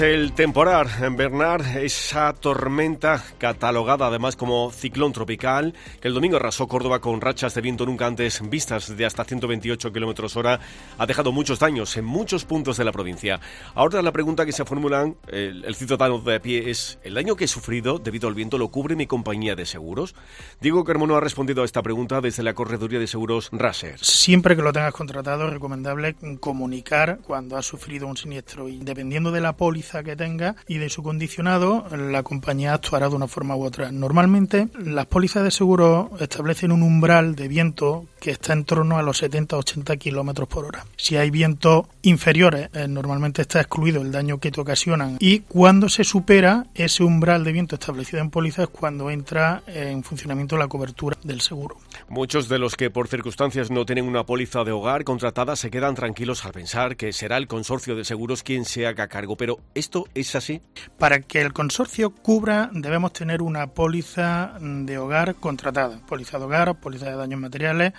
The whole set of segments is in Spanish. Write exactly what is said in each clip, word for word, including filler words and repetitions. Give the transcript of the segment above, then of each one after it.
El temporal Bernard, esa tormenta catalogada además como ciclón tropical, que el domingo arrasó Córdoba con rachas de viento nunca antes vistas de hasta ciento veintiocho kilómetros hora, ha dejado muchos daños en muchos puntos de la provincia. Ahora la pregunta que se formulan el, el ciudadano de a pie es: ¿el daño que he sufrido debido al viento lo cubre mi compañía de seguros? Diego Carmona ha respondido a esta pregunta desde la Correduría de Seguros Raser. Siempre que lo tengas contratado es recomendable comunicar cuando has sufrido un siniestro, y dependiendo de la póliza que tenga y de su condicionado, la compañía actuará de una forma u otra. Normalmente las pólizas de seguro establecen un umbral de viento que está en torno a los setenta a ochenta kilómetros por hora. Si hay vientos inferiores, eh, normalmente está excluido el daño que te ocasionan, y cuando se supera ese umbral de viento establecido en póliza es cuando entra en funcionamiento la cobertura del seguro. Muchos de los que por circunstancias no tienen una póliza de hogar contratada se quedan tranquilos al pensar que será el consorcio de seguros quien se haga cargo, pero ¿esto es así? Para que el consorcio cubra debemos tener una póliza de hogar contratada, póliza de hogar, póliza de daños materiales,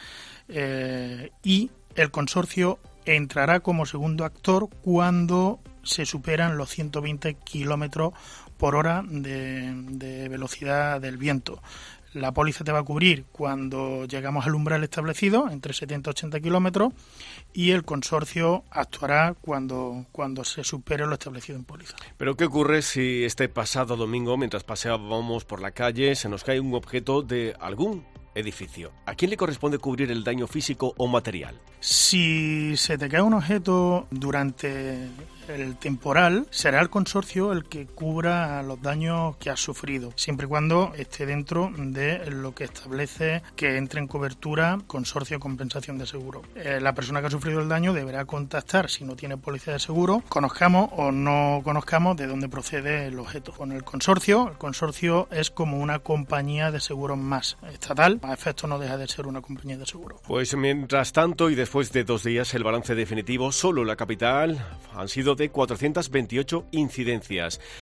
eh, y el consorcio entrará como segundo actor cuando se superan los ciento veinte kilómetros por hora de, de velocidad del viento. La póliza te va a cubrir cuando llegamos al umbral establecido, entre setenta y ochenta kilómetros, y el consorcio actuará cuando, cuando se supere lo establecido en póliza. ¿Pero qué ocurre si este pasado domingo, mientras paseábamos por la calle, se nos cae un objeto de algún edificio? ¿A quién le corresponde cubrir el daño físico o material? Si se te cae un objeto durante el temporal, será el consorcio el que cubra los daños que has sufrido, siempre y cuando esté dentro de lo que establece que entre en cobertura consorcio de compensación de seguro. Eh, la persona que ha sufrido el daño deberá contactar, si no tiene póliza de seguro, conozcamos o no conozcamos de dónde procede el objeto. Con el consorcio, el consorcio es como una compañía de seguros más estatal, a efecto no deja de ser una compañía de seguro. Pues mientras tanto, y después de dos días, el balance definitivo, solo en la capital han sido de cuatrocientas veintiocho incidencias.